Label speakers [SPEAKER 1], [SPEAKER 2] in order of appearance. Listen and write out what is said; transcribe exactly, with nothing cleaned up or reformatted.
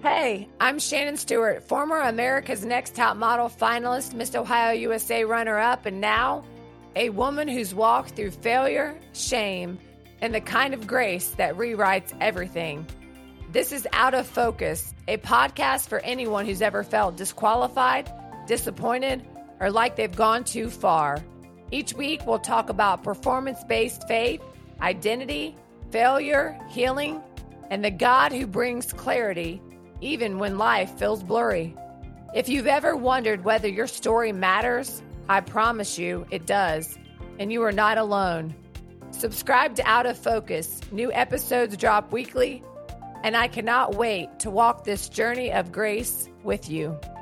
[SPEAKER 1] Hey, I'm Shannon Stewart, former America's Next Top Model finalist, Miss Ohio U S A runner-up, and now a woman who's walked through failure, shame, and the kind of grace that rewrites everything. This is Out of Focus, a podcast for anyone who's ever felt disqualified, disappointed, or like they've gone too far. Each week, we'll talk about performance-based faith, identity, failure, healing, and the God who brings clarity even when life feels blurry. If you've ever wondered whether your story matters, I promise you it does, and you are not alone. Subscribe to Out of Focus. New episodes drop weekly, and I cannot wait to walk this journey of grace with you.